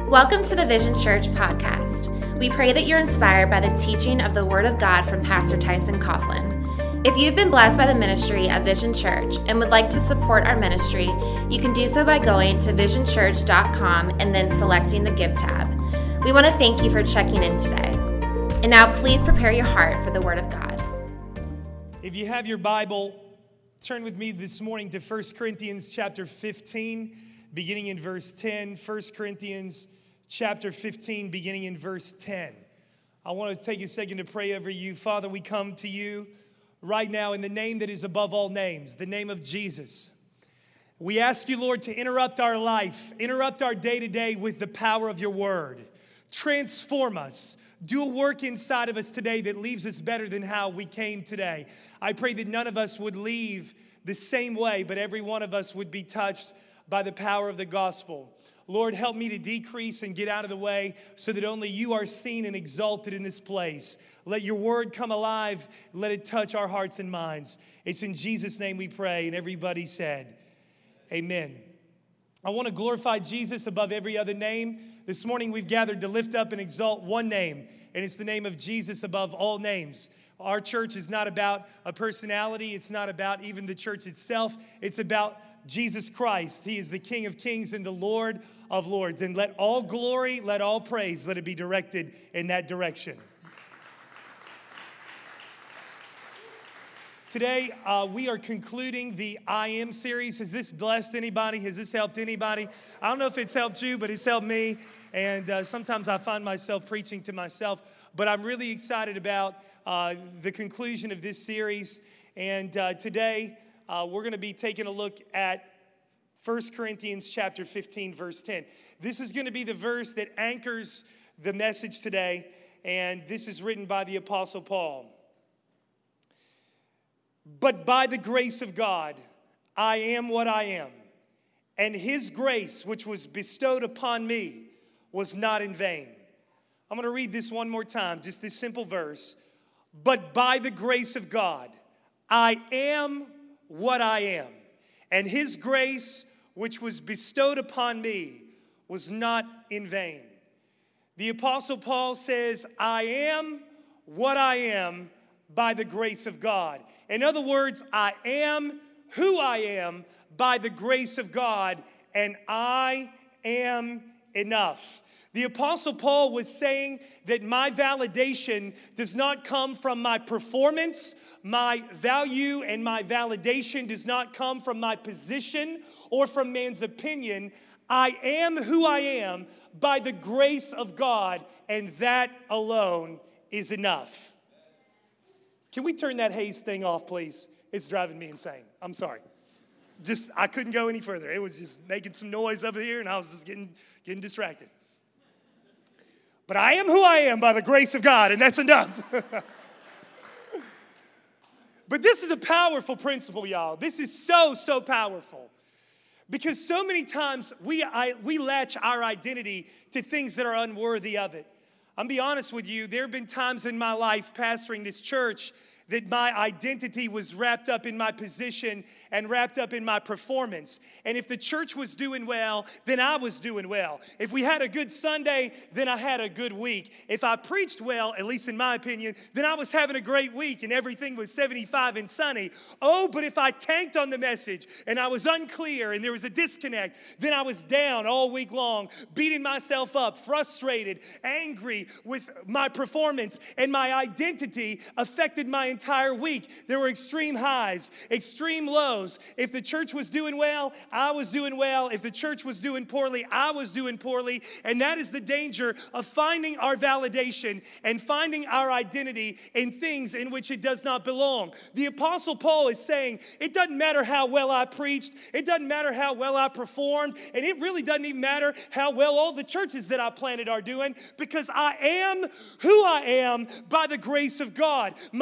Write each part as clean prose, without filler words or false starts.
Welcome to the Vision Church podcast. We pray that you're inspired by the teaching of the Word of God from Pastor Tyson Coughlin. If you've been blessed by the ministry of Vision Church and would like to support our ministry, you can do so by going to visionchurch.com and then selecting the Give tab. We want to thank you for checking in today. And now please prepare your heart for the Word of God. If you have your Bible, turn with me this morning to 1 Corinthians chapter 15, beginning in verse 10. 1 Corinthians chapter 15, beginning in verse 10. I want to take a second to pray over you. Father, we come to you right now in the name that is above all names, the name of Jesus. We ask you, Lord, to interrupt our life, interrupt our day-to-day with the power of your word. Transform us. Do a work inside of us today that leaves us better than how we came today. I pray that none of us would leave the same way, but every one of us would be touched by the power of the gospel. Lord, help me to decrease and get out of the way so that only you are seen and exalted in this place. Let your word come alive. Let it touch our hearts and minds. It's in Jesus' name we pray. And everybody said, amen. I want to glorify Jesus above every other name. This morning we've gathered to lift up and exalt one name, and it's the name of Jesus above all names. Our church is not about a personality. It's not about even the church itself. It's about Jesus Christ. He is the King of kings and the Lord of lords. And let all glory, let all praise, let it be directed in that direction. Today, we are concluding the I Am series. Has this blessed anybody? Has this helped anybody? I don't know if it's helped you, but it's helped me. And sometimes I find myself preaching to myself. But I'm really excited about the conclusion of this series. And today, we're going to be taking a look at 1 Corinthians chapter 15, verse 10. This is going to be the verse that anchors the message today. And this is written by the Apostle Paul. But by the grace of God, I am what I am. And his grace, which was bestowed upon me, was not in vain. I'm going to read this one more time, just this simple verse. But by the grace of God, I am what I am. And his grace, which was bestowed upon me, was not in vain. The Apostle Paul says, I am what I am by the grace of God. In other words, I am who I am by the grace of God, and I am enough. The Apostle Paul was saying that my validation does not come from my performance. My value and my validation does not come from my position or from man's opinion. I am who I am by the grace of God, and that alone is enough. Can we turn that haze thing off, please? It's driving me insane. I'm sorry. I couldn't go any further. It was just making some noise over here, and I was just getting distracted. But I am who I am by the grace of God, and that's enough. But this is a powerful principle, y'all. This is so powerful. Because so many times we latch our identity to things that are unworthy of it. I'm be honest with you, there have been times in my life pastoring this church that my identity was wrapped up in my position and wrapped up in my performance. And if the church was doing well, then I was doing well. If we had a good Sunday, then I had a good week. If I preached well, at least in my opinion, then I was having a great week and everything was 75 and sunny. Oh, but if I tanked on the message and I was unclear and there was a disconnect, then I was down all week long, beating myself up, frustrated, angry with my performance, and my identity affected my entire week. There were extreme highs, extreme lows. If the church was doing well, I was doing well. If the church was doing poorly, I was doing poorly. And that is the danger of finding our validation and finding our identity in things in which it does not belong. The Apostle Paul is saying, it doesn't matter how well I preached. It doesn't matter how well I performed. And it really doesn't even matter how well all the churches that I planted are doing, because I am who I am by the grace of God. My success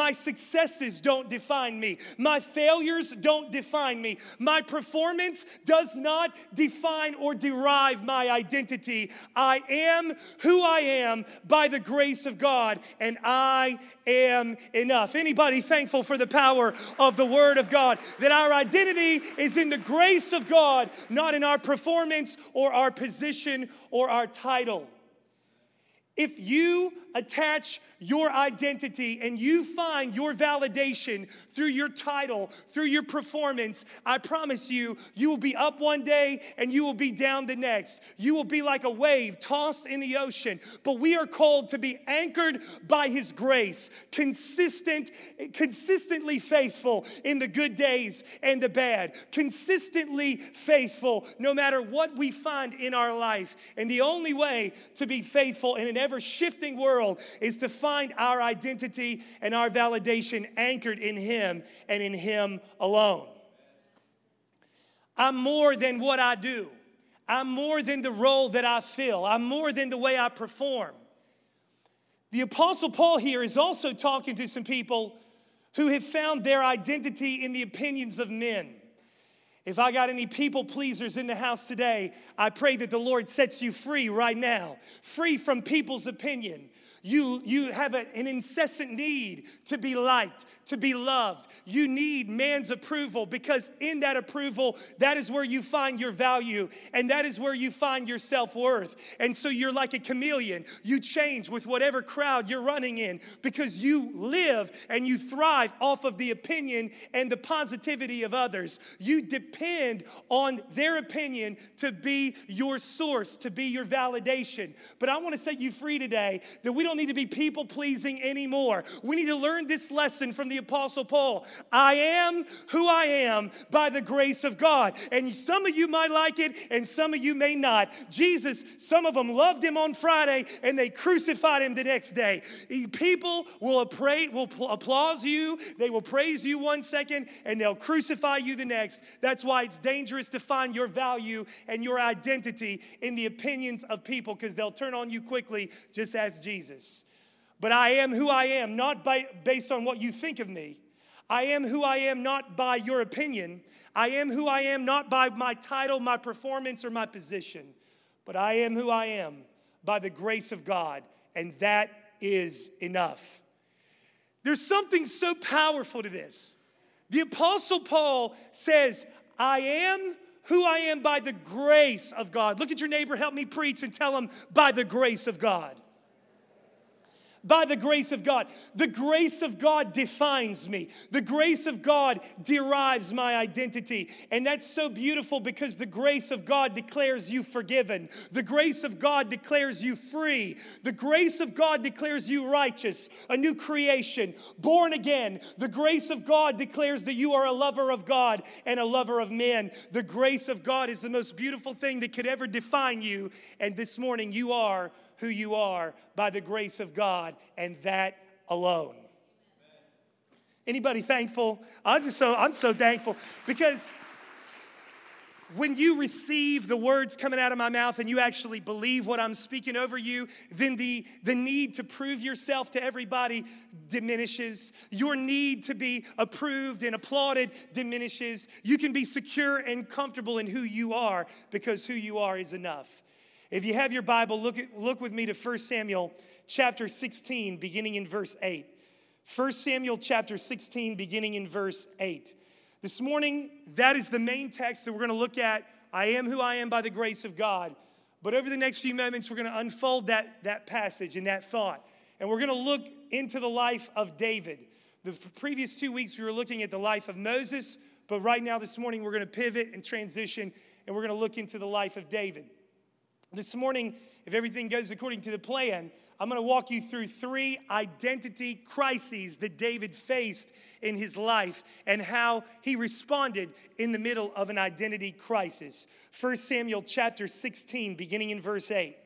successes don't define me. My failures don't define me. My performance does not define or derive my identity. I am who I am by the grace of God, and I am enough. Anybody thankful for the power of the Word of God? That our identity is in the grace of God, not in our performance or our position or our title. If you attach your identity and you find your validation through your title, through your performance, I promise you, you will be up one day and you will be down the next. You will be like a wave tossed in the ocean. But we are called to be anchored by His grace, consistently faithful in the good days and the bad, consistently faithful no matter what we find in our life. And the only way to be faithful in an ever-shifting world is to find our identity and our validation anchored in Him and in Him alone. I'm more than what I do. I'm more than the role that I fill. I'm more than the way I perform. The Apostle Paul here is also talking to some people who have found their identity in the opinions of men. If I got any people pleasers in the house today, I pray that the Lord sets you free right now, free from people's opinion. You have an incessant need to be liked, to be loved. You need man's approval, because in that approval, that is where you find your value, and that is where you find your self-worth. And so you're like a chameleon. You change with whatever crowd you're running in, because you live and you thrive off of the opinion and the positivity of others. You depend on their opinion to be your source, to be your validation. But I want to set you free today that we don't need to be people-pleasing anymore. We need to learn this lesson from the Apostle Paul. I am who I am by the grace of God. And some of you might like it, and some of you may not. Jesus, some of them loved Him on Friday, and they crucified Him the next day. People will applaud you, they will praise you one second, and they'll crucify you the next. That's why it's dangerous to find your value and your identity in the opinions of people, because they'll turn on you quickly, just as Jesus. But I am who I am, not based on what you think of me. I am who I am, not by your opinion. I am who I am, not by my title, my performance, or my position. But I am who I am by the grace of God, and that is enough. There's something so powerful to this. The Apostle Paul says, I am who I am by the grace of God. Look at your neighbor, help me preach, and tell him, by the grace of God. By the grace of God. The grace of God defines me. The grace of God derives my identity. And that's so beautiful, because the grace of God declares you forgiven. The grace of God declares you free. The grace of God declares you righteous, a new creation, born again. The grace of God declares that you are a lover of God and a lover of men. The grace of God is the most beautiful thing that could ever define you. And this morning you are who you are by the grace of God, and that alone. Anybody thankful? I'm so thankful, because when you receive the words coming out of my mouth and you actually believe what I'm speaking over you, then the need to prove yourself to everybody diminishes. Your need to be approved and applauded diminishes. You can be secure and comfortable in who you are, because who you are is enough. If you have your Bible, look with me to 1 Samuel chapter 16, beginning in verse 8. 1 Samuel chapter 16, beginning in verse 8. This morning, that is the main text that we're going to look at. I am who I am by the grace of God. But over the next few moments, we're going to unfold that passage and that thought. And we're going to look into the life of David. The previous 2 weeks, we were looking at the life of Moses. But right now, this morning, we're going to pivot and transition, and we're going to look into the life of David. This morning, if everything goes according to the plan, I'm going to walk you through 3 identity crises that David faced in his life and how he responded in the middle of an identity crisis. 1 Samuel chapter 16, beginning in verse 8.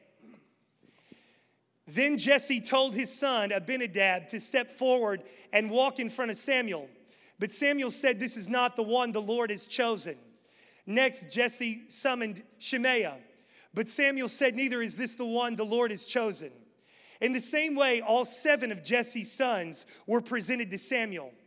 Then Jesse told his son Abinadab to step forward and walk in front of Samuel. But Samuel said, "This is not the one the Lord has chosen." Next, Jesse summoned Shemaiah. But Samuel said, "Neither is this the one the Lord has chosen." In the same way, all 7 of Jesse's sons were presented to Samuel.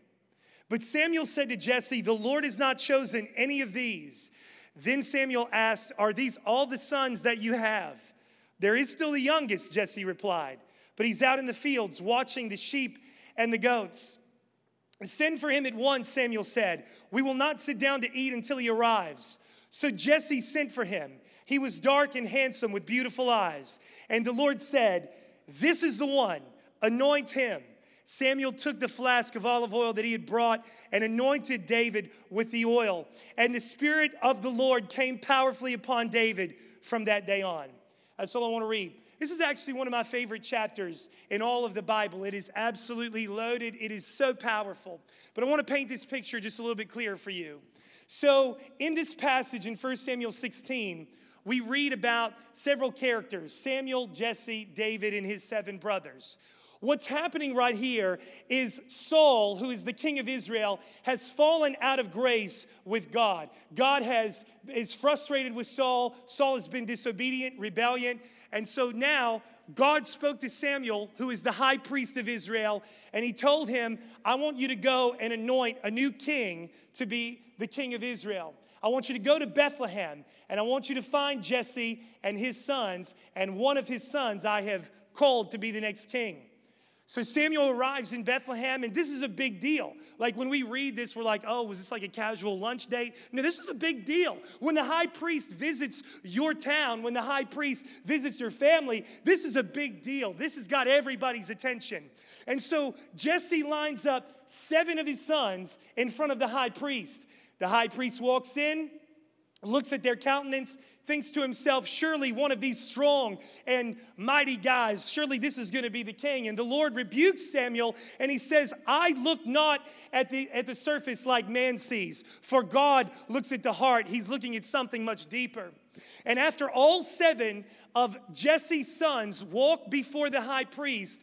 But Samuel said to Jesse, "The Lord has not chosen any of these." Then Samuel asked, "Are these all the sons that you have?" "There is still the youngest," Jesse replied, "but he's out in the fields watching the sheep and the goats." "Send for him at once," Samuel said. "We will not sit down to eat until he arrives." So Jesse sent for him. He was dark and handsome with beautiful eyes. And the Lord said, "This is the one, anoint him." Samuel took the flask of olive oil that he had brought and anointed David with the oil. And the Spirit of the Lord came powerfully upon David from that day on. That's all I want to read. This is actually one of my favorite chapters in all of the Bible. It is absolutely loaded. It is so powerful. But I want to paint this picture just a little bit clearer for you. So in this passage in 1 Samuel 16, we read about several characters: Samuel, Jesse, David, and his 7 brothers. What's happening right here is Saul, who is the king of Israel, has fallen out of grace with God. God is frustrated with Saul. Saul has been disobedient, rebellion. And so now God spoke to Samuel, who is the high priest of Israel, and he told him, "I want you to go and anoint a new king to be the king of Israel. I want you to go to Bethlehem, and I want you to find Jesse and his sons, and one of his sons I have called to be the next king." So Samuel arrives in Bethlehem, and this is a big deal. Like when we read this, we're like, oh, was this like a casual lunch date? No, this is a big deal. When the high priest visits your town, when the high priest visits your family, this is a big deal. This has got everybody's attention. And so Jesse lines up 7 of his sons in front of the high priest. The high priest walks in, looks at their countenance, thinks to himself, surely one of these strong and mighty guys, surely this is going to be the king. And the Lord rebukes Samuel, and he says, "I look not at the surface like man sees, for God looks at the heart." He's looking at something much deeper. And after all 7 of Jesse's sons walk before the high priest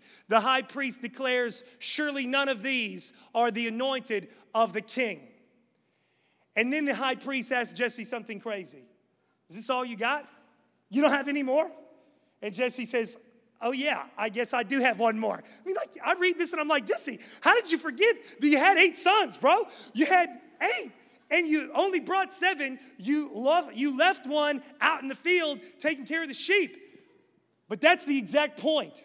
declares, "Surely none of these are the anointed of the king." And then the high priest asks Jesse something crazy. "Is this all you got? You don't have any more?" And Jesse says, "Oh yeah, I guess I do have one more." I mean, like, I read this and I'm like, Jesse, how did you forget that you had 8 sons, bro? You had 8 and you only brought 7. You left one out in the field taking care of the sheep. But that's the exact point,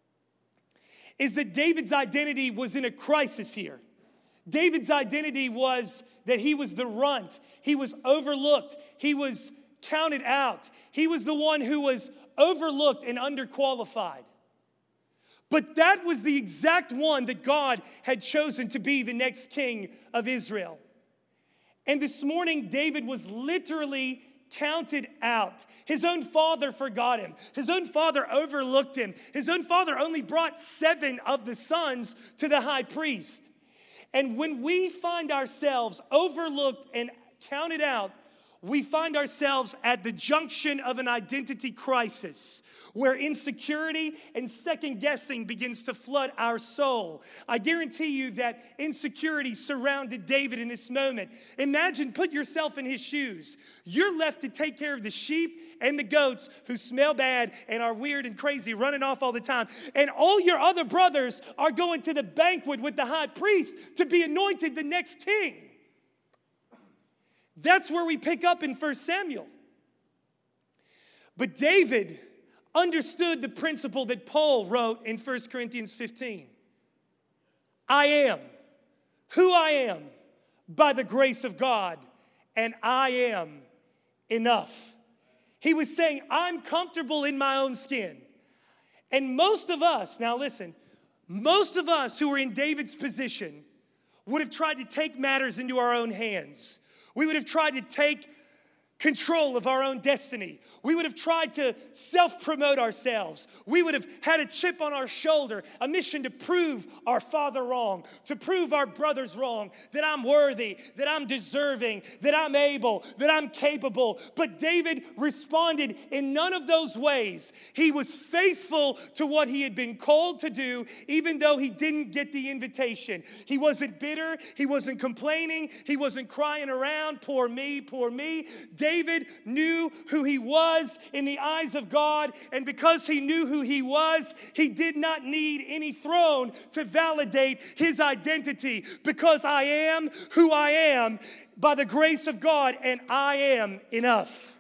is that David's identity was in a crisis here. David's identity was that he was the runt. He was overlooked. He was counted out. He was the one who was overlooked and underqualified. But that was the exact one that God had chosen to be the next king of Israel. And this morning, David was literally counted out. His own father forgot him. His own father overlooked him. His own father only brought 7 of the sons to the high priest. And when we find ourselves overlooked and counted out, we find ourselves at the junction of an identity crisis where insecurity and second guessing begins to flood our soul. I guarantee you that insecurity surrounded David in this moment. Imagine, put yourself in his shoes. You're left to take care of the sheep and the goats who smell bad and are weird and crazy, running off all the time. And all your other brothers are going to the banquet with the high priest to be anointed the next king. That's where we pick up in 1 Samuel. But David understood the principle that Paul wrote in 1 Corinthians 15. I am who I am by the grace of God, and I am enough. He was saying, I'm comfortable in my own skin. And most of us, now listen, most of us who are in David's position would have tried to take matters into our own hands. We would have tried to take control of our own destiny. We would have tried to self-promote ourselves. We would have had a chip on our shoulder, a mission to prove our father wrong, to prove our brothers wrong, that I'm worthy, that I'm deserving, that I'm able, that I'm capable. But David responded in none of those ways. He was faithful to what he had been called to do, even though he didn't get the invitation. He wasn't bitter. He wasn't complaining. He wasn't crying around, poor me, poor me. David knew who he was in the eyes of God, and because he knew who he was, he did not need any throne to validate his identity, because I am who I am by the grace of God, and I am enough.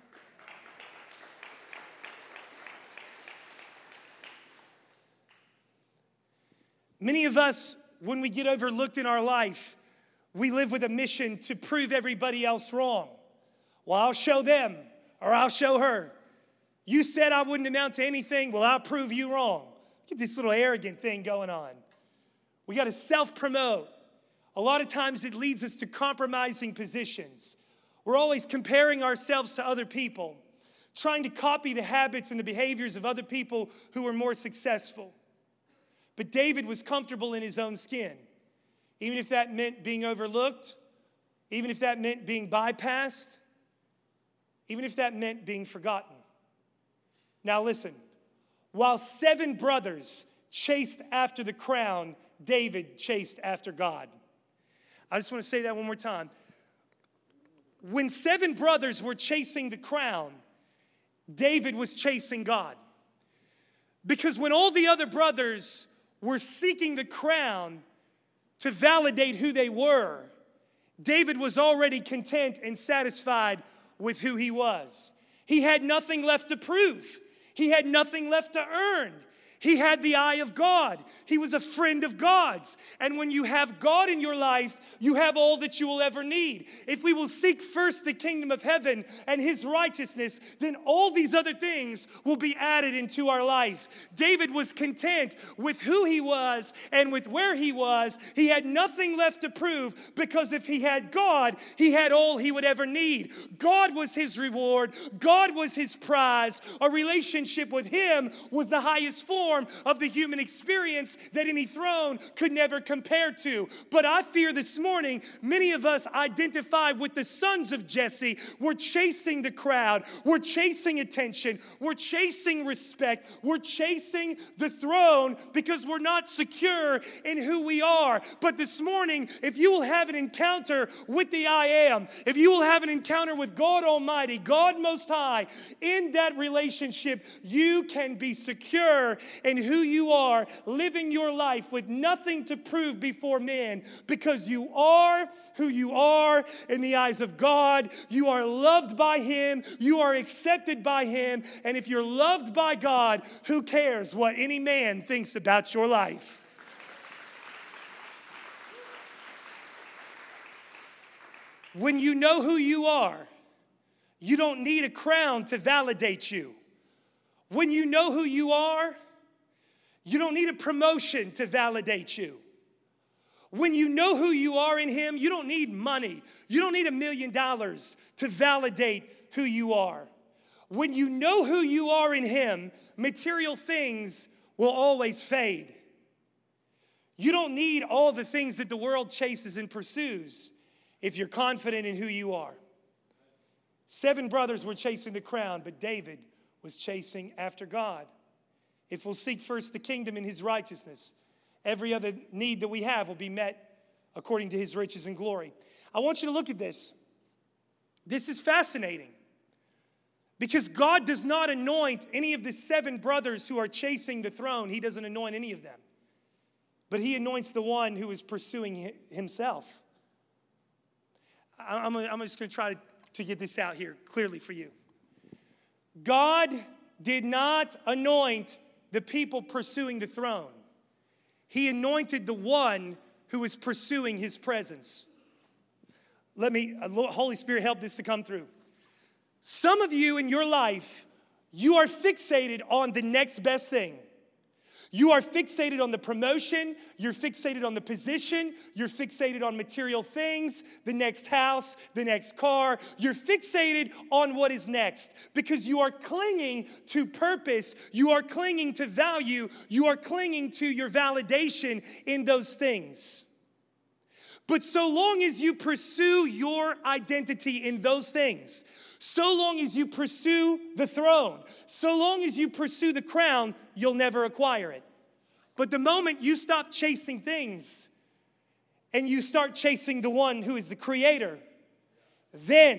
Many of us, when we get overlooked in our life, we live with a mission to prove everybody else wrong. Well, I'll show them, or I'll show her. You said I wouldn't amount to anything. Well, I'll prove you wrong. Get this little arrogant thing going on. We got to self-promote. A lot of times it leads us to compromising positions. We're always comparing ourselves to other people, trying to copy the habits and the behaviors of other people who are more successful. But David was comfortable in his own skin. Even if that meant being overlooked, even if that meant being bypassed, even if that meant being forgotten. Now listen, while 7 brothers chased after the crown, David chased after God. I just want to say that one more time. When 7 brothers were chasing the crown, David was chasing God. Because when all the other brothers were seeking the crown to validate who they were, David was already content and satisfied with who he was. He had nothing left to prove. He had nothing left to earn. He had the eye of God. He was a friend of God's. And when you have God in your life, you have all that you will ever need. If we will seek first the kingdom of heaven and his righteousness, then all these other things will be added into our life. David was content with who he was and with where he was. He had nothing left to prove, because if he had God, he had all he would ever need. God was his reward. God was his prize. A relationship with him was the highest form of the human experience that any throne could never compare to. But I fear this morning, many of us identify with the sons of Jesse. We're chasing the crowd. We're chasing attention. We're chasing respect. We're chasing the throne because we're not secure in who we are. But this morning, if you will have an encounter with the I Am, if you will have an encounter with God Almighty, God Most High, in that relationship, you can be secure in who you are, living your life with nothing to prove before men, because you are who you are in the eyes of God. You are loved by him. You are accepted by him. And if you're loved by God, who cares what any man thinks about your life? When you know who you are, you don't need a crown to validate you. When you know who you are, you don't need a promotion to validate you. When you know who you are in him, you don't need money. You don't need $1 million to validate who you are. When you know who you are in him, material things will always fade. You don't need all the things that the world chases and pursues if you're confident in who you are. 7 brothers were chasing the crown, but David was chasing after God. If we'll seek first the kingdom and his righteousness, every other need that we have will be met according to his riches and glory. I want you to look at this. This is fascinating, because God does not anoint any of the 7 brothers who are chasing the throne. He doesn't anoint any of them. But he anoints the one who is pursuing himself. I'm just going to try to get this out here clearly for you. God did not anoint the people pursuing the throne. He anointed the one who was pursuing his presence. Let me, Holy Spirit, help this to come through. Some of you in your life, you are fixated on the next best thing. You are fixated on the promotion, you're fixated on the position, you're fixated on material things, the next house, the next car. You're fixated on what is next because you are clinging to purpose, you are clinging to value, you are clinging to your validation in those things. But so long as you pursue your identity in those things, so long as you pursue the throne, so long as you pursue the crown, you'll never acquire it. But the moment you stop chasing things and you start chasing the one who is the creator, then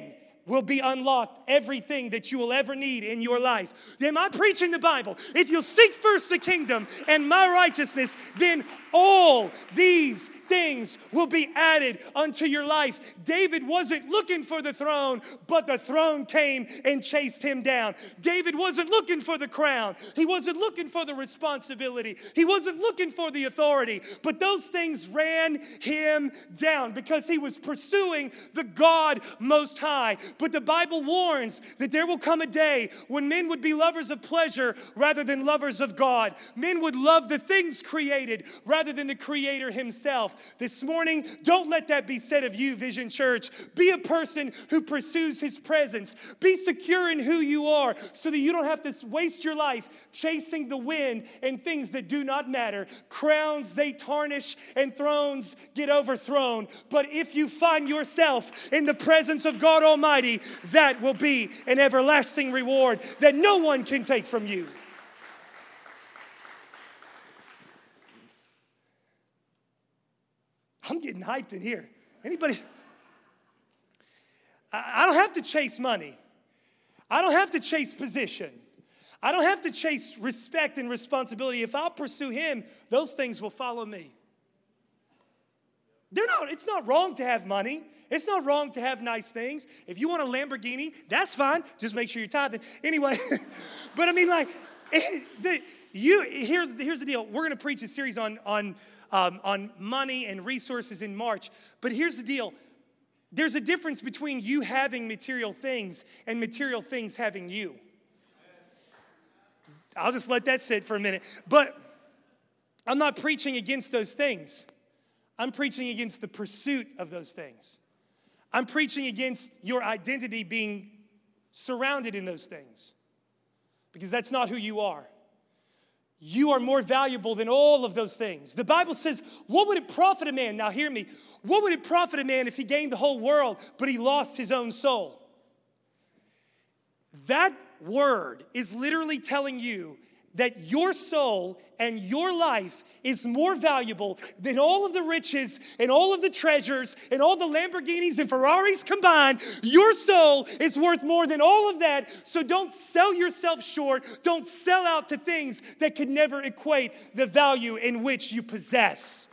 will be unlocked. Everything that you will ever need in your life. Am I preaching the Bible? If you'll seek first the kingdom and my righteousness, then all these things will be added unto your life. David wasn't looking for the throne, but the throne came and chased him down. David wasn't looking for the crown. He wasn't looking for the responsibility. He wasn't looking for the authority, but those things ran him down because he was pursuing the God Most High. But the Bible warns that there will come a day when men would be lovers of pleasure rather than lovers of God. Men would love the things created rather than the Creator himself. This morning, don't let that be said of you, Vision Church. Be a person who pursues his presence. Be secure in who you are so that you don't have to waste your life chasing the wind and things that do not matter. Crowns, they tarnish, and thrones get overthrown. But if you find yourself in the presence of God Almighty, that will be an everlasting reward that no one can take from you. I'm getting hyped in here. Anybody? I don't have to chase money. I don't have to chase position. I don't have to chase respect and responsibility. If I'll pursue him, those things will follow me. It's not wrong to have money. It's not wrong to have nice things. If you want a Lamborghini, that's fine. Just make sure you're tithing. Anyway, but I mean, like, here's the deal. We're going to preach a series on money and resources in March. But here's the deal. There's a difference between you having material things and material things having you. I'll just let that sit for a minute. But I'm not preaching against those things. I'm preaching against the pursuit of those things. I'm preaching against your identity being surrounded in those things. Because that's not who you are. You are more valuable than all of those things. The Bible says, what would it profit a man? Now hear me. What would it profit a man if he gained the whole world, but he lost his own soul? That word is literally telling you that your soul and your life is more valuable than all of the riches and all of the treasures and all the Lamborghinis and Ferraris combined. Your soul is worth more than all of that. So don't sell yourself short. Don't sell out to things that could never equate the value in which you possess.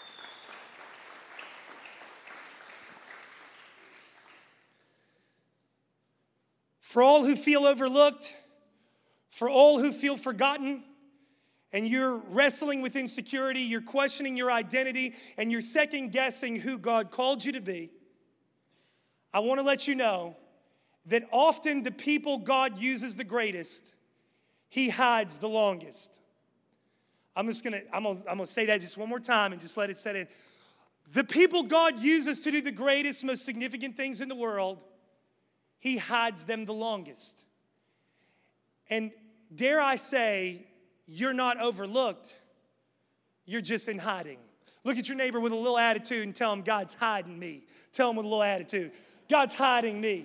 For all who feel overlooked, for all who feel forgotten, and you're wrestling with insecurity, you're questioning your identity, and you're second-guessing who God called you to be, I want to let you know that often the people God uses the greatest, he hides the longest. I'm gonna say that just one more time and just let it set in. The people God uses to do the greatest, most significant things in the world, he hides them the longest. And dare I say, you're not overlooked. You're just in hiding. Look at your neighbor with a little attitude and tell him, God's hiding me. Tell him with a little attitude, God's hiding me.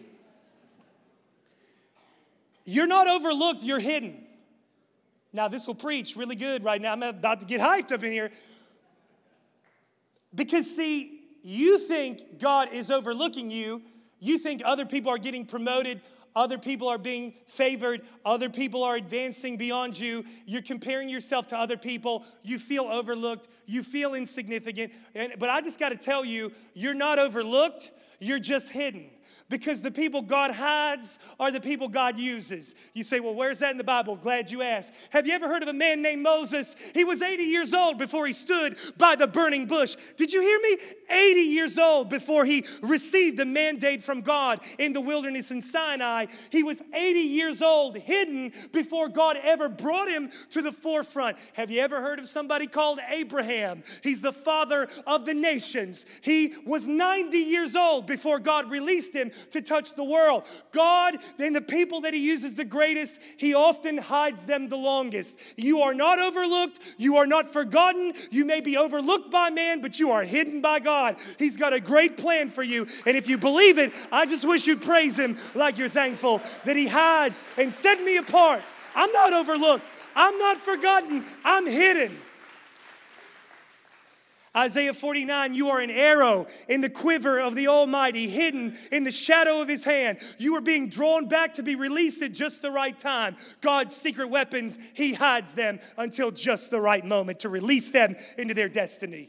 You're not overlooked, you're hidden. Now, this will preach really good right now. I'm about to get hyped up in here. Because, see, you think God is overlooking you. You think other people are getting promoted. Other people are being favored. Other people are advancing beyond you. You're comparing yourself to other people. You feel overlooked. You feel insignificant. But I just got to tell you, you're not overlooked. You're just hidden. Because the people God hides are the people God uses. You say, well, where's that in the Bible? Glad you asked. Have you ever heard of a man named Moses? He was 80 years old before he stood by the burning bush. Did you hear me? 80 years old before he received the mandate from God in the wilderness in Sinai. He was 80 years old, hidden before God ever brought him to the forefront. Have you ever heard of somebody called Abraham? He's the father of the nations. He was 90 years old before God released him to touch the world. God and the people that he uses the greatest, he often hides them the longest. You are not overlooked. You are not forgotten. You may be overlooked by man, but you are hidden by God. He's got a great plan for you. And if you believe it, I just wish you'd praise him like you're thankful that he hides and set me apart. I'm not overlooked. I'm not forgotten. I'm hidden. Isaiah 49, you are an arrow in the quiver of the Almighty, hidden in the shadow of his hand. You are being drawn back to be released at just the right time. God's secret weapons, he hides them until just the right moment to release them into their destiny.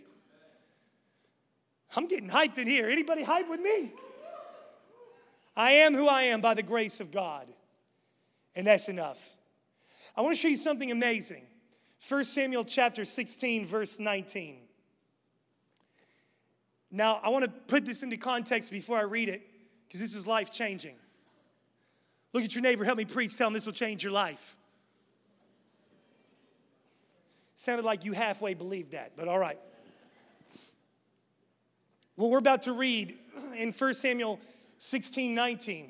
I'm getting hyped in here. Anybody hyped with me? I am who I am by the grace of God. And that's enough. I want to show you something amazing. 1 Samuel chapter 16, verse 19. Now, I want to put this into context before I read it, because this is life-changing. Look at your neighbor, help me preach, tell him this will change your life. Sounded like you halfway believed that, but all right. What we're about to read in 1 Samuel 16, 19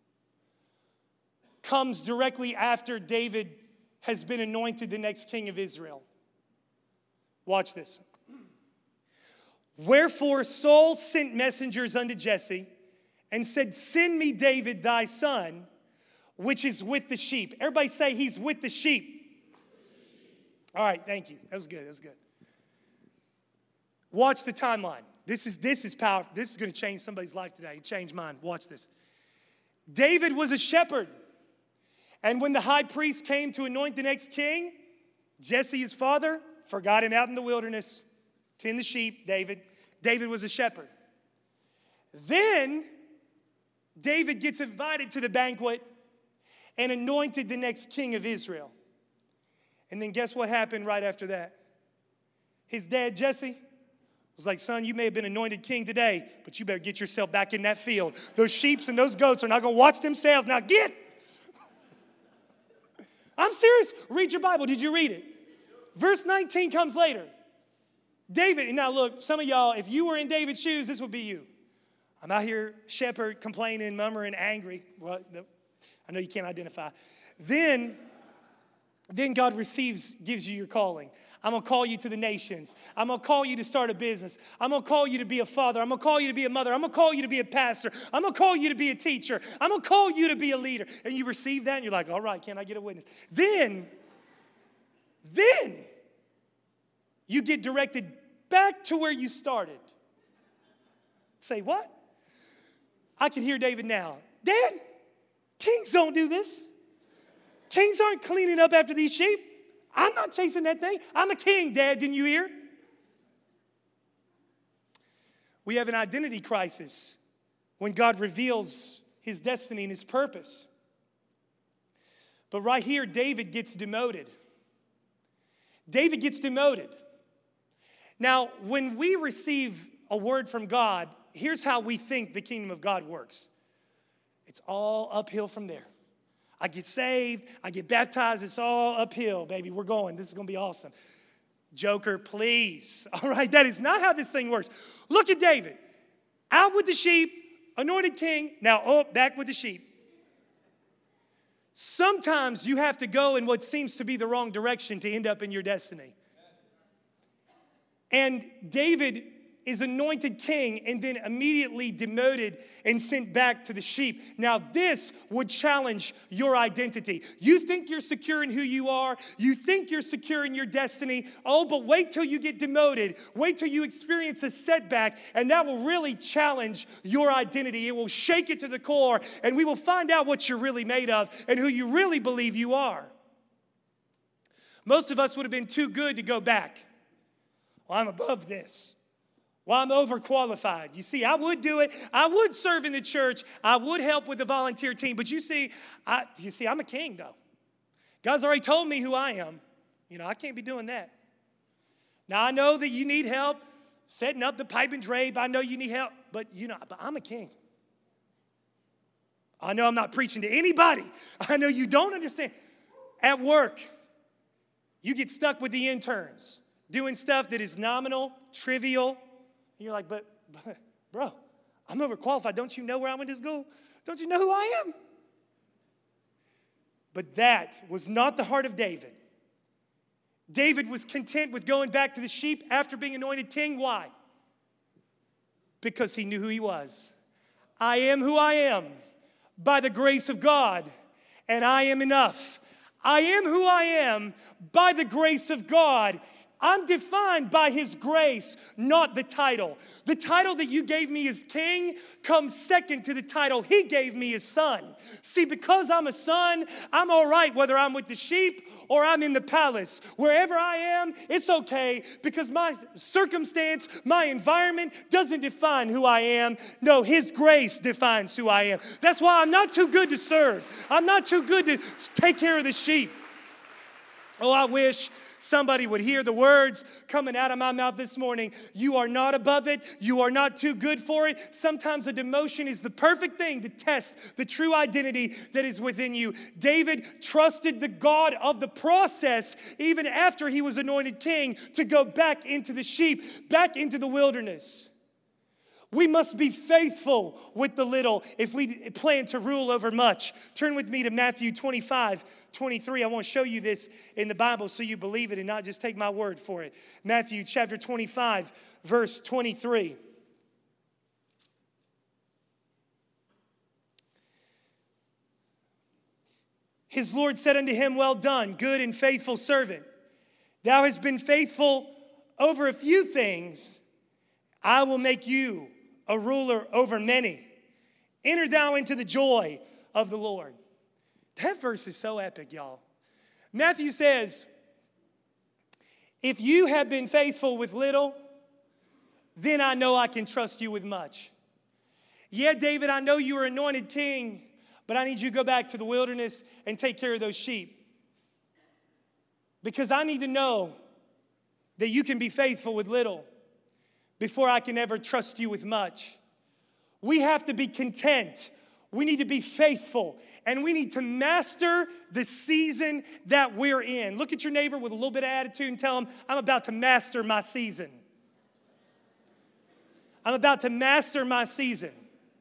comes directly after David has been anointed the next king of Israel. Watch this. Wherefore Saul sent messengers unto Jesse and said, send me David thy son, which is with the sheep. Everybody say he's with the sheep. All right, thank you. That was good. Watch the timeline. This is powerful. This is going to change somebody's life today. It changed mine. Watch this. David was a shepherd. And when the high priest came to anoint the next king, Jesse, his father, forgot him out in the wilderness. Tend the sheep, David. David was a shepherd. Then David gets invited to the banquet and anointed the next king of Israel. And then guess what happened right after that? His dad, Jesse, was like, son, you may have been anointed king today, but you better get yourself back in that field. Those sheep and those goats are not going to watch themselves. Now get. I'm serious. Read your Bible. Did you read it? Verse 19 comes later. David, and now look, some of y'all, if you were in David's shoes, this would be you. I'm out here, shepherd, complaining, murmuring, angry. Well, I know you can't identify. Then God gives you your calling. I'm going to call you to the nations. I'm going to call you to start a business. I'm going to call you to be a father. I'm going to call you to be a mother. I'm going to call you to be a pastor. I'm going to call you to be a teacher. I'm going to call you to be a leader. And you receive that and you're like, all right, can I get a witness? Then you get directed back to where you started. Say, what? I can hear David now. Dad, kings don't do this. Kings aren't cleaning up after these sheep. I'm not chasing that thing. I'm a king, Dad. Didn't you hear? We have an identity crisis when God reveals his destiny and his purpose. But right here, David gets demoted. David gets demoted. Now, when we receive a word from God, here's how we think the kingdom of God works. It's all uphill from there. I get saved, I get baptized, it's all uphill, baby. We're going. This is going to be awesome. Joker, please. All right, that is not how this thing works. Look at David. Out with the sheep, anointed king, now back with the sheep. Sometimes you have to go in what seems to be the wrong direction to end up in your destiny. And David is anointed king and then immediately demoted and sent back to the sheep. Now, this would challenge your identity. You think you're secure in who you are. You think you're secure in your destiny. Oh, but wait till you get demoted. Wait till you experience a setback, and that will really challenge your identity. It will shake it to the core, and we will find out what you're really made of and who you really believe you are. Most of us would have been too good to go back. Well, I'm above this. Well, I'm overqualified. You see, I would do it. I would serve in the church. I would help with the volunteer team. But you see, I'm a king, though. God's already told me who I am. I can't be doing that. Now, I know that you need help setting up the pipe and drape. I know you need help. But I'm a king. I know I'm not preaching to anybody. I know you don't understand. At work, you get stuck with the interns, doing stuff that is nominal, trivial. And you're like, but bro, I'm overqualified. Don't you know where I went to school? Don't you know who I am? But that was not the heart of David. David was content with going back to the sheep after being anointed king. Why? Because he knew who he was. I am who I am by the grace of God, and I am enough. I am who I am by the grace of God, I'm defined by his grace, not the title. The title that you gave me as king comes second to the title he gave me as son. See, because I'm a son, I'm all right whether I'm with the sheep or I'm in the palace. Wherever I am, it's okay because my circumstance, my environment doesn't define who I am. No, his grace defines who I am. That's why I'm not too good to serve. I'm not too good to take care of the sheep. Oh, I wish somebody would hear the words coming out of my mouth this morning. You are not above it. You are not too good for it. Sometimes a demotion is the perfect thing to test the true identity that is within you. David trusted the God of the process even after he was anointed king to go back into the sheep, back into the wilderness. We must be faithful with the little if we plan to rule over much. Turn with me to Matthew 25:23. I want to show you this in the Bible so you believe it and not just take my word for it. Matthew chapter 25, verse 23. His Lord said unto him, well done, good and faithful servant. Thou hast been faithful over a few things. I will make you a ruler over many. Enter thou into the joy of the Lord. That verse is so epic, y'all. Matthew says, if you have been faithful with little, then I know I can trust you with much. Yeah, David, I know you were anointed king, but I need you to go back to the wilderness and take care of those sheep. Because I need to know that you can be faithful with little before I can ever trust you with much. We have to be content. We need to be faithful. And we need to master the season that we're in. Look at your neighbor with a little bit of attitude and tell him, I'm about to master my season. I'm about to master my season.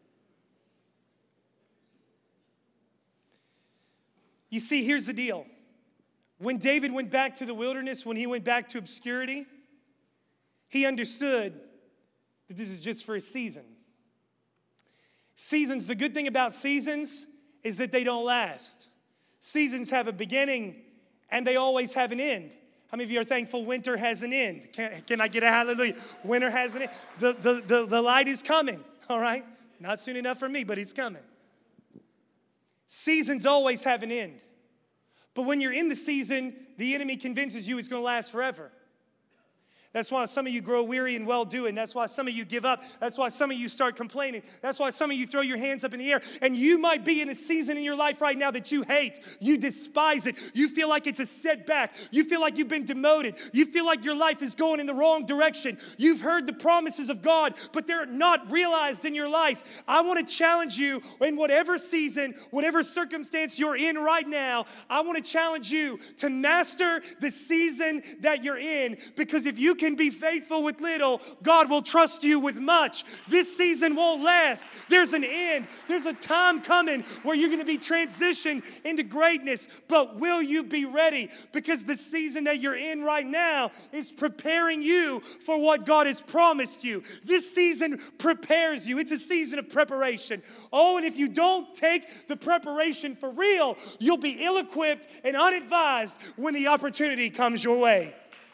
You see, here's the deal. When David went back to the wilderness, when he went back to obscurity, he understood that this is just for a season. Seasons, the good thing about seasons is that they don't last. Seasons have a beginning and they always have an end. How many of you are thankful winter has an end? Can I get a hallelujah? Winter has an end. The light is coming, all right? Not soon enough for me, but it's coming. Seasons always have an end. But when you're in the season, the enemy convinces you it's going to last forever. That's why some of you grow weary in well-doing. That's why some of you give up. That's why some of you start complaining. That's why some of you throw your hands up in the air. And you might be in a season in your life right now that you hate. You despise it. You feel like it's a setback. You feel like you've been demoted. You feel like your life is going in the wrong direction. You've heard the promises of God, but they're not realized in your life. I want to challenge you in whatever season, whatever circumstance you're in right now, I want to challenge you to master the season that you're in, because if you can be faithful with little, God will trust you with much. This season won't last. There's an end. There's a time coming where you're going to be transitioned into greatness, but will you be ready? Because the season that you're in right now is preparing you for what God has promised you. This season prepares you. It's a season of preparation. Oh, and if you don't take the preparation for real, you'll be ill-equipped and unadvised when the opportunity comes your way.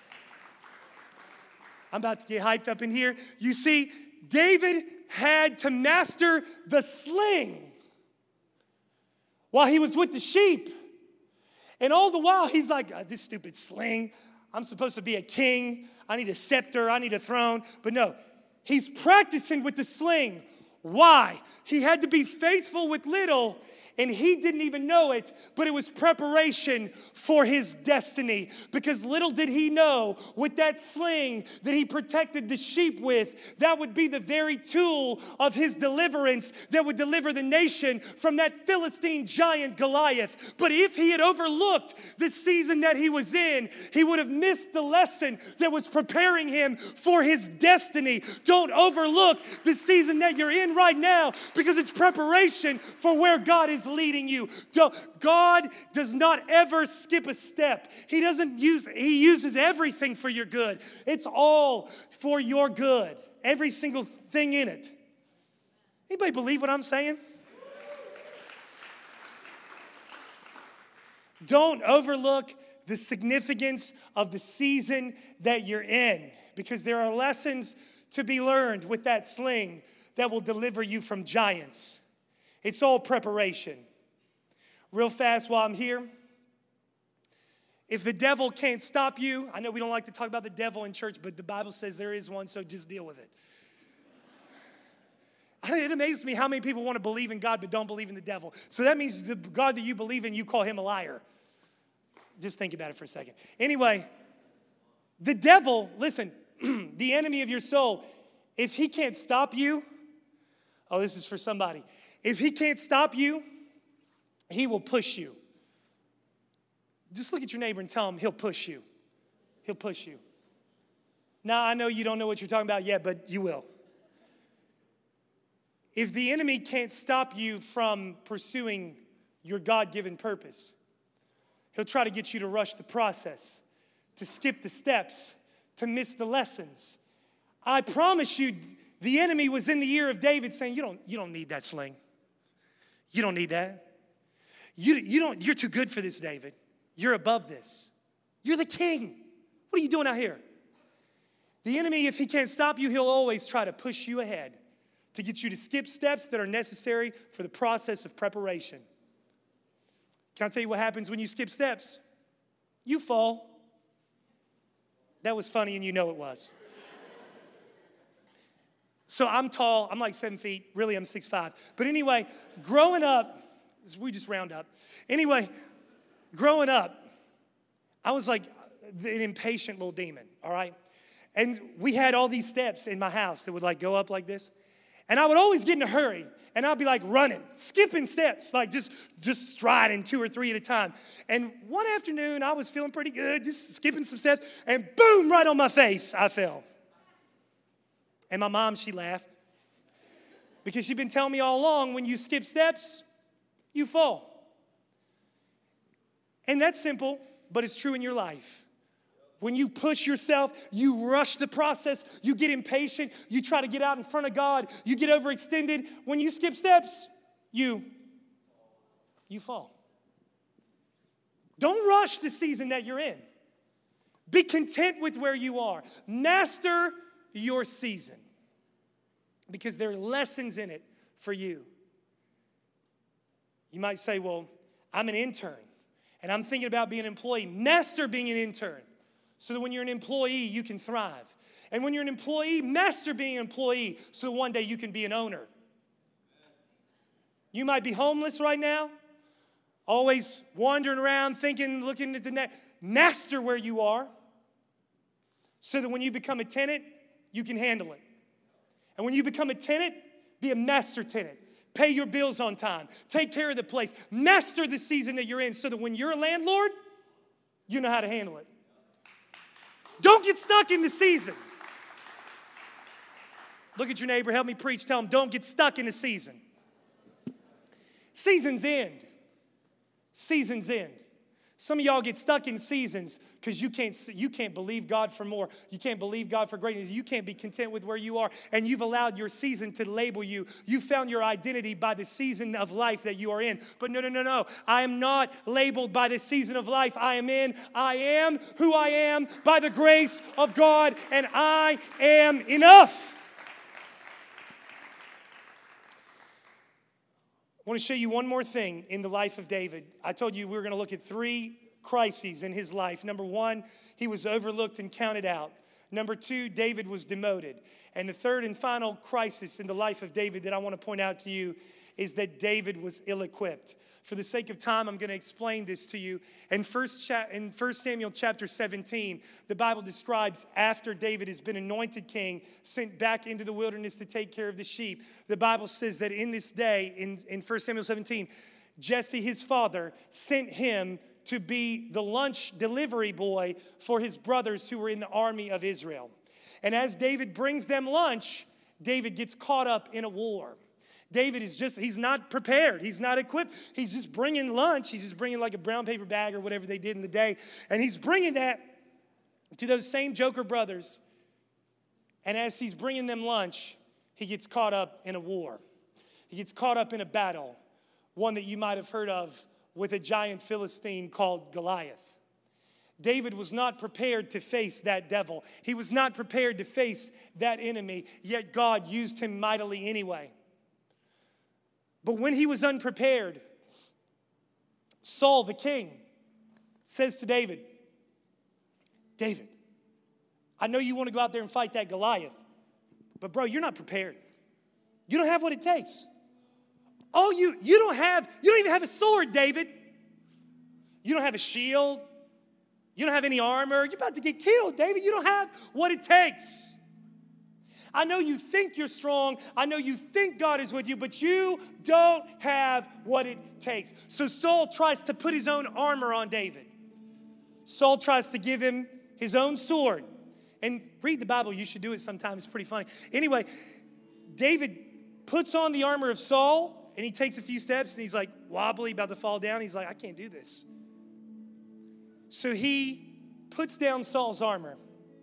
I'm about to get hyped up in here. You see, David had to master the sling while he was with the sheep. And all the while, he's like, this stupid sling. I'm supposed to be a king. I need a scepter. I need a throne. But no, he's practicing with the sling. Why? He had to be faithful with little, and he didn't even know it, but it was preparation for his destiny. Because little did he know, with that sling that he protected the sheep with, that would be the very tool of his deliverance that would deliver the nation from that Philistine giant Goliath. But if he had overlooked the season that he was in, he would have missed the lesson that was preparing him for his destiny. Don't overlook the season that you're in right now, because it's preparation for where God is leading you. God does not ever skip a step. He uses everything for your good. It's all for your good. Every single thing in it. Anybody believe what I'm saying? Don't overlook the significance of the season that you're in, because there are lessons to be learned with that sling that will deliver you from giants. It's all preparation. Real fast while I'm here. If the devil can't stop you, I know we don't like to talk about the devil in church, but the Bible says there is one, so just deal with it. It amazes me how many people want to believe in God but don't believe in the devil. So that means the God that you believe in, you call him a liar. Just think about it for a second. Anyway, the devil, listen, the enemy of your soul, if he can't stop you, oh, this is for somebody. If he can't stop you, he will push you. Just look at your neighbor and tell him he'll push you. He'll push you. Now, I know you don't know what you're talking about yet, but you will. If the enemy can't stop you from pursuing your God-given purpose, he'll try to get you to rush the process, to skip the steps, to miss the lessons. I promise you, the enemy was in the ear of David saying, you don't need that sling. You don't need that. You're too good for this, David. You're above this. You're the king. What are you doing out here? The enemy, if he can't stop you, he'll always try to push you ahead to get you to skip steps that are necessary for the process of preparation. Can I tell you what happens when you skip steps? You fall. That was funny, and you know it was. So I'm tall. I'm like 7 feet. Really, I'm 6'5". But anyway, growing up, we just round up. Anyway, growing up, I was like an impatient little demon, all right? And we had all these steps in my house that would like go up like this. And I would always get in a hurry, and I'd be like running, skipping steps, like just striding 2 or 3 at a time. And one afternoon, I was feeling pretty good, just skipping some steps, and boom, right on my face, I fell. And my mom, she laughed, because she'd been telling me all along, when you skip steps, you fall. And that's simple, but it's true in your life. When you push yourself, you rush the process, you get impatient, you try to get out in front of God, you get overextended. When you skip steps, you fall. Don't rush the season that you're in. Be content with where you are. Master your season, because there are lessons in it for you. You might say, well, I'm an intern, and I'm thinking about being an employee. Master being an intern, so that when you're an employee, you can thrive. And when you're an employee, master being an employee, so one day you can be an owner. You might be homeless right now, always wandering around, thinking, looking at the net. Master where you are, so that when you become a tenant, you can handle it. And when you become a tenant, be a master tenant. Pay your bills on time. Take care of the place. Master the season that you're in, so that when you're a landlord, you know how to handle it. Don't get stuck in the season. Look at your neighbor. Help me preach. Tell him, don't get stuck in the season. Seasons end. Seasons end. Some of y'all get stuck in seasons because you can't believe God for more. You can't believe God for greatness. You can't be content with where you are. And you've allowed your season to label you. You found your identity by the season of life that you are in. But no. I am not labeled by the season of life I am in. I am who I am by the grace of God, and I am enough. I want to show you one more thing in the life of David. I told you we were going to look at 3 crises in his life. Number 1, he was overlooked and counted out. Number 2, David was demoted. And the third and final crisis in the life of David that I want to point out to you is that David was ill-equipped. For the sake of time, I'm going to explain this to you. In 1 Samuel chapter 17, the Bible describes after David has been anointed king, sent back into the wilderness to take care of the sheep. The Bible says that in this day, in 1 Samuel 17, Jesse, his father, sent him to be the lunch delivery boy for his brothers who were in the army of Israel. And as David brings them lunch, David gets caught up in a war. David he's not prepared. He's not equipped. He's just bringing lunch. He's just bringing like a brown paper bag or whatever they did in the day. And he's bringing that to those same Joker brothers. And as he's bringing them lunch, he gets caught up in a war. He gets caught up in a battle, one that you might have heard of with a giant Philistine called Goliath. David was not prepared to face that devil. He was not prepared to face that enemy, yet God used him mightily anyway. But when he was unprepared, Saul the king says to David, David, I know you want to go out there and fight that Goliath, but bro, you're not prepared. You don't have what it takes. Oh, you don't even have a sword, David. You don't have a shield. You don't have any armor. You're about to get killed, David. You don't have what it takes. I know you think you're strong. I know you think God is with you, but you don't have what it takes. So Saul tries to put his own armor on David. Saul tries to give him his own sword. And read the Bible. You should do it sometime. It's pretty funny. Anyway, David puts on the armor of Saul, and he takes a few steps, and he's like wobbly, about to fall down. He's like, I can't do this. So he puts down Saul's armor,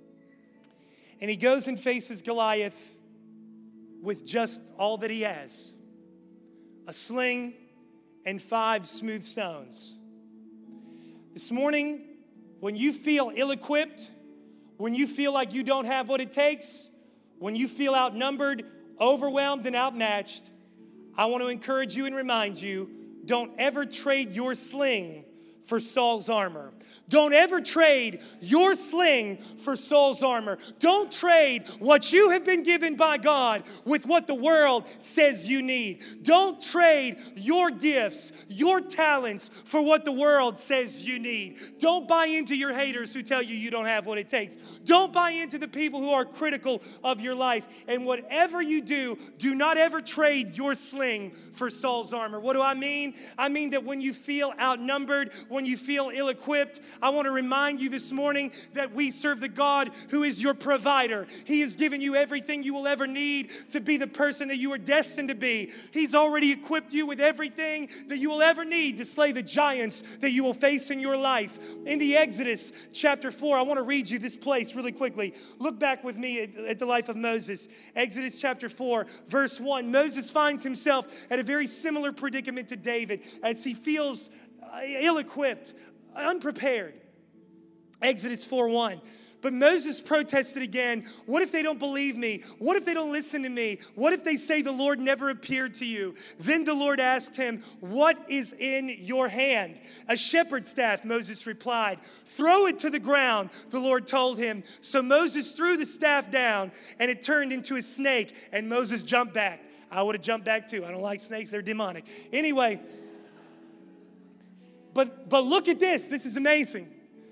and he goes and faces Goliath with just all that he has, a sling and 5 smooth stones. This morning, when you feel ill-equipped, when you feel like you don't have what it takes, when you feel outnumbered, overwhelmed, and outmatched, I want to encourage you and remind you, don't ever trade your sling for Saul's armor. Don't ever trade your sling for Saul's armor. Don't trade what you have been given by God with what the world says you need. Don't trade your gifts, your talents for what the world says you need. Don't buy into your haters who tell you you don't have what it takes. Don't buy into the people who are critical of your life. And whatever you do, do not ever trade your sling for Saul's armor. What do I mean? I mean that when you feel outnumbered, when you feel ill-equipped, I want to remind you this morning that we serve the God who is your provider. He has given you everything you will ever need to be the person that you are destined to be. He's already equipped you with everything that you will ever need to slay the giants that you will face in your life. In the Exodus chapter 4, I want to read you this place really quickly. Look back with me at the life of Moses. Exodus chapter 4, verse 1. Moses finds himself at a very similar predicament to David as he feels ill-equipped, unprepared. Exodus 4:1. But Moses protested again. What if they don't believe me? What if they don't listen to me? What if they say the Lord never appeared to you? Then the Lord asked him, what is in your hand? A shepherd's staff, Moses replied. Throw it to the ground, the Lord told him. So Moses threw the staff down, and it turned into a snake, and Moses jumped back. I would have jumped back too. I don't like snakes. They're demonic. Anyway, But look at this. This is amazing.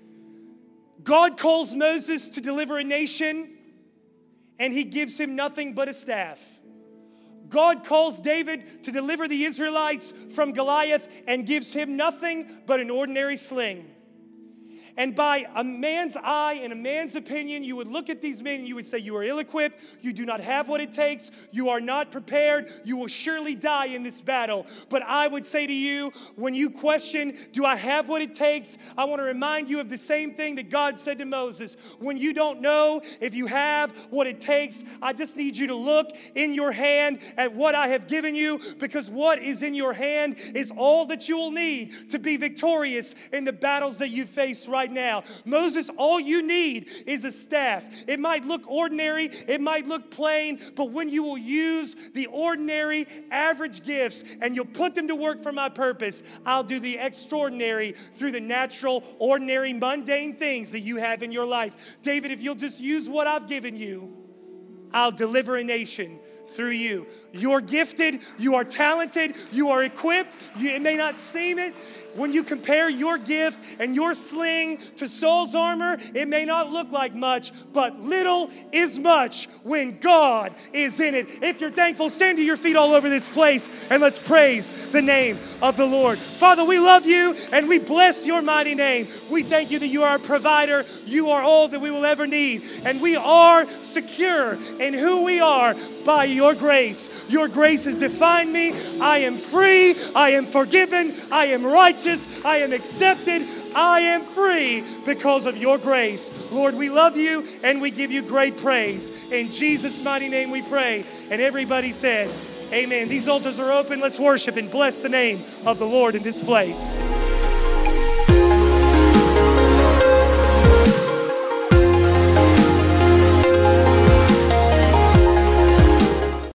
God calls Moses to deliver a nation, and he gives him nothing but a staff. God calls David to deliver the Israelites from Goliath and gives him nothing but an ordinary sling. And by a man's eye and a man's opinion, you would look at these men and you would say, you are ill-equipped, you do not have what it takes, you are not prepared, you will surely die in this battle. But I would say to you, when you question, do I have what it takes? I want to remind you of the same thing that God said to Moses. When you don't know if you have what it takes, I just need you to look in your hand at what I have given you, because what is in your hand is all that you will need to be victorious in the battles that you face right now. Moses, all you need is a staff. It might look ordinary, it might look plain, but when you will use the ordinary, average gifts and you'll put them to work for my purpose, I'll do the extraordinary through the natural, ordinary, mundane things that you have in your life. David, if you'll just use what I've given you, I'll deliver a nation through you. You're gifted, you are talented, you are equipped. It may not seem it. When you compare your gift and your sling to Saul's armor, it may not look like much, but little is much when God is in it. If you're thankful, stand to your feet all over this place and let's praise the name of the Lord. Father, we love you and we bless your mighty name. We thank you that you are our provider. You are all that we will ever need. And we are secure in who we are by your grace. Your grace has defined me. I am free. I am forgiven. I am righteous. I am accepted. I am free because of your grace. Lord, we love you and we give you great praise. In Jesus' mighty name we pray. And everybody said, amen. These altars are open. Let's worship and bless the name of the Lord in this place.